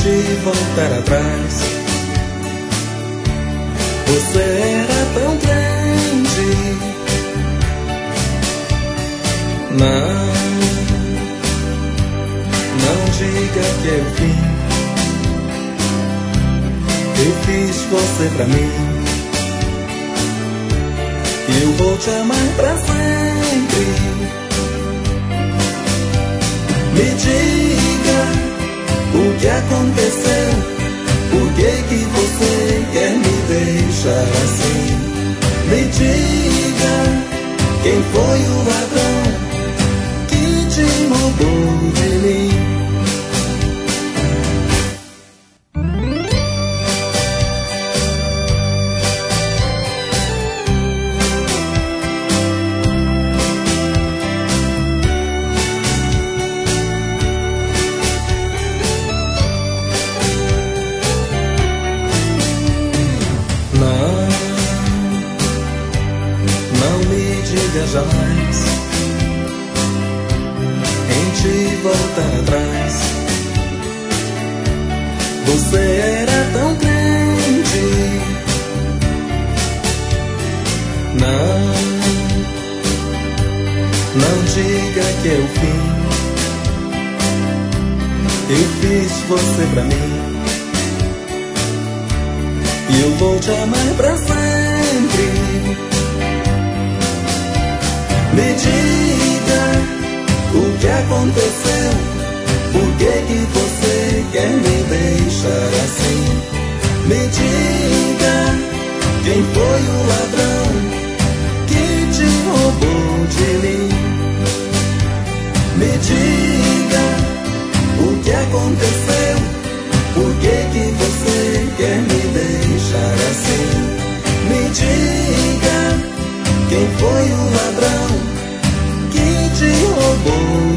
Tente voltar atrás. Você era tão crente. Não diga que é o fim. Eu fiz você pra mim. Eu vou te amar pra sempre. Me diga o que aconteceu. Por que você quer me deixar assim? Me diga quem foi o ladrão que te roubou de mim. Não me diga jamais em te voltar atrás. Você era tão crente. Não diga que é o fim. Eu fiz você pra mim. E eu vou te amar pra sempre. Me diga o que aconteceu. Por que você quer me deixar assim? Me diga quem foi o ladrão que te roubou de mim. Me diga o que aconteceu. Por que você quer me deixar assim? Me diga quem foi o ladrão que te roubou